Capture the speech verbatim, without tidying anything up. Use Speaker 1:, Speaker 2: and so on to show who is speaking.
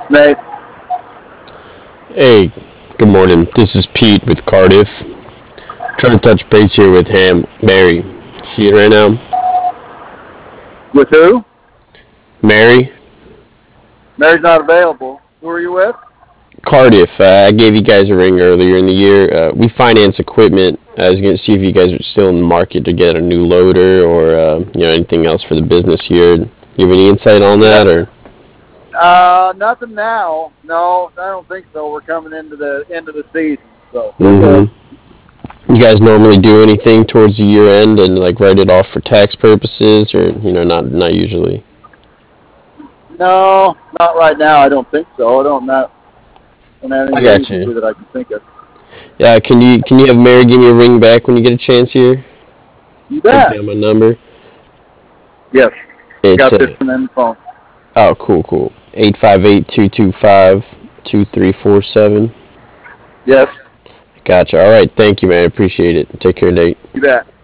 Speaker 1: Nate.
Speaker 2: Hey, good morning. This is Pete with Cardiff. Trying to touch base here with Ham Mary. She in right now?
Speaker 1: With who?
Speaker 2: Mary?
Speaker 1: Mary's not available. Who are you with?
Speaker 2: Cardiff. Uh, I gave you guys a ring earlier in the year. Uh, we finance equipment. I was going to see if you guys are still in the market to get a new loader or uh, you know anything else for the business here. You have any insight on that or?
Speaker 1: Uh, nothing now. No, I don't think so. We're coming into the end of the season, so we're good.
Speaker 2: Mm-hmm. You guys normally do anything towards the year end and like write it off for tax purposes, or you know not not usually.
Speaker 1: No, not right now. I don't think so. I don't not don't have
Speaker 2: I
Speaker 1: any
Speaker 2: got
Speaker 1: reason
Speaker 2: you.
Speaker 1: to that I can think of.
Speaker 2: Yeah, can you can you have Mary give me a ring back when you get a chance here?
Speaker 1: You
Speaker 2: Take
Speaker 1: bet.
Speaker 2: down my number.
Speaker 1: Yes, I
Speaker 2: It's
Speaker 1: got this
Speaker 2: uh
Speaker 1: one in the phone.
Speaker 2: oh cool cool eight five eight two two five two three four seven.
Speaker 1: Yes,
Speaker 2: Gotcha. All right, thank you, man. Appreciate it. Take care, Nate.
Speaker 1: you bet.